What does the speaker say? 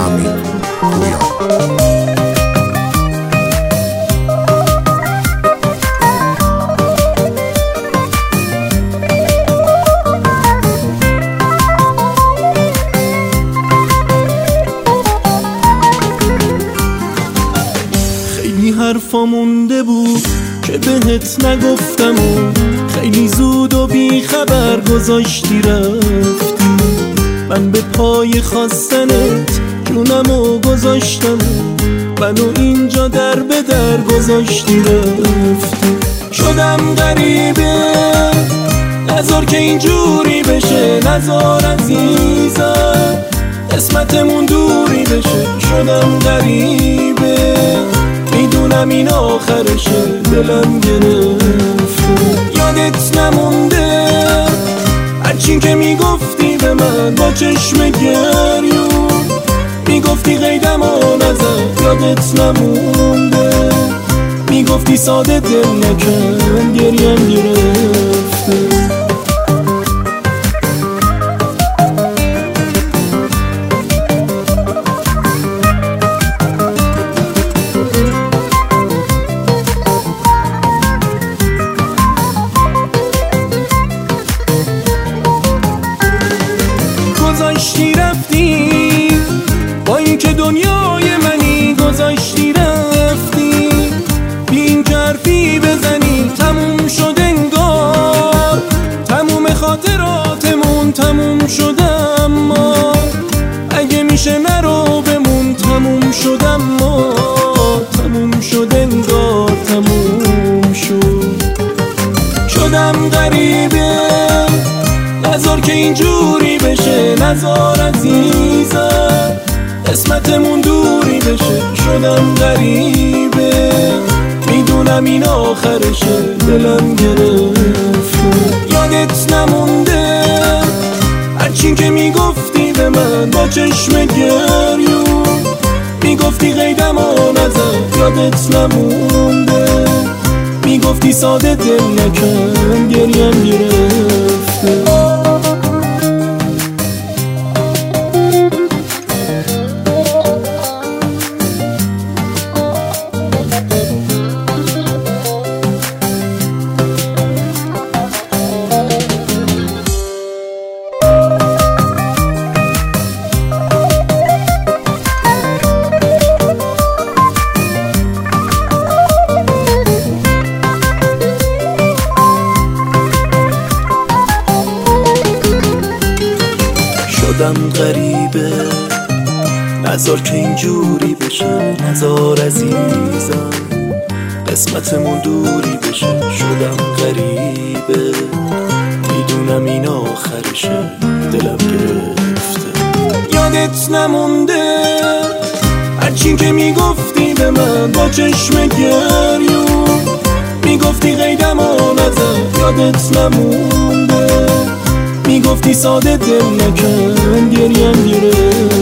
امین پویان. خیلی حرفا مونده بود که بهت نگفتم و خیلی زود و بی خبر گذاشتی رفتی. من به پای خواستنت جونمو گذاشتم، منو اینجا در به در گذاشتی رفتی. شدم غریبه، نذار که اینجوری بشه، نذار عزیزم قسمتمون دوری بشه. شدم غریبه، میدونم این آخرشه، دلم گرفته. یادت نمونده هرچی که میگفتی به من با چشم گریون، میگفتی قیدمو نزن. یادت نمونده میگفتی ساده دل نکن، گریم گرفته. گذاشتی رفتی با این که دنیای منی، گذاشتی رفتی بی این که حرفی بزنی. تموم شد انگار تموم خاطراتمون، تموم شد اما اگه میشه نرو بمون. تموم شد اما تموم شد انگار تموم شد. شدم غریبه، نذار که اینجوری بشه، نذار عزیزم قسمتمون دوری بشه. شدم غریبه، میدونم این آخرشه، دلم گرفته. یادت نمونده هرچی که میگفتی به من با چشم گریون، میگفتی قیدمو نزن. یادت نمونده میگفتی ساده دل نکن، گریم گرفته. شدم غریبه، نذار که اینجوری بشه، نذار عزیزم قسمتمون دوری بشه. شدم غریبه، میدونم این آخرشه، دلم گرفته. یادت نمونده هرچی که میگفتی به من با چشم گریون، میگفتی قیدمو نزن. یادت نمونده میگفتی ساده دل نکن، گریم گرفته.